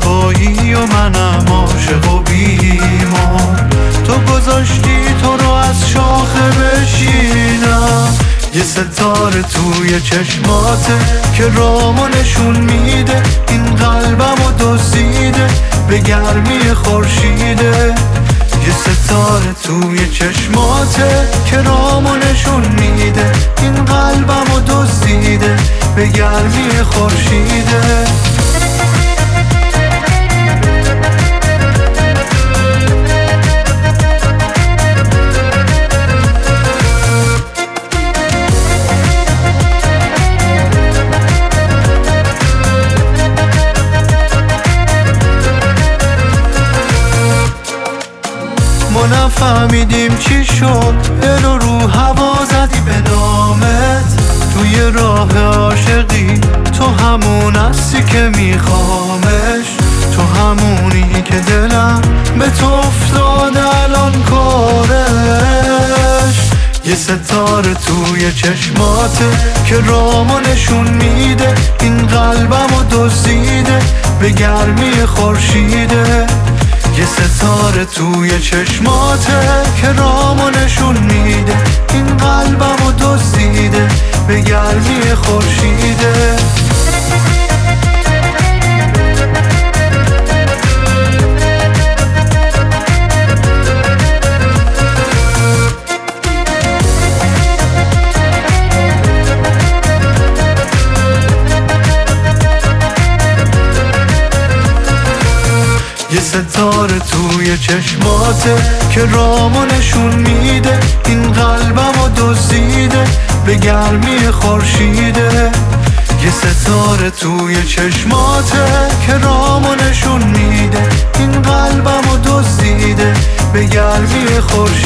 عاشقایی و منم عاشق و بیمار. تو گذاشتی تو رو از شاخه بشینم، یه ستاره توی چشماته که رامو نشون میده، این قلبمو دزدیده به گرمی خورشیده. یه ستاره توی چشماته که رامو نشون میده، این قلبمو دزدیده به گرمی خورشیده. ما نفهمیدیم چی شد، دل رو هوا زدی به نامت. توی راه عاشقی تو همون هستی که میخوامش، تو همونی که دلم به تو افتاد الان کارش. یه ستاره توی چشماته که رامو نشون میده، این قلبمو دزدیده به گرمی خورشیده. یه ستاره توی چشماته که رامو نشون میده، این قلبمو دزدیده به گرمی خورشیده. یه ستاره توی چشماته که رامو نشون میده، این قلبمو دزدیده به گرمی خورشیده. یه ستاره توی چشماته که رامو نشون میده، این قلبمو دزدیده به گرمی خورشیده.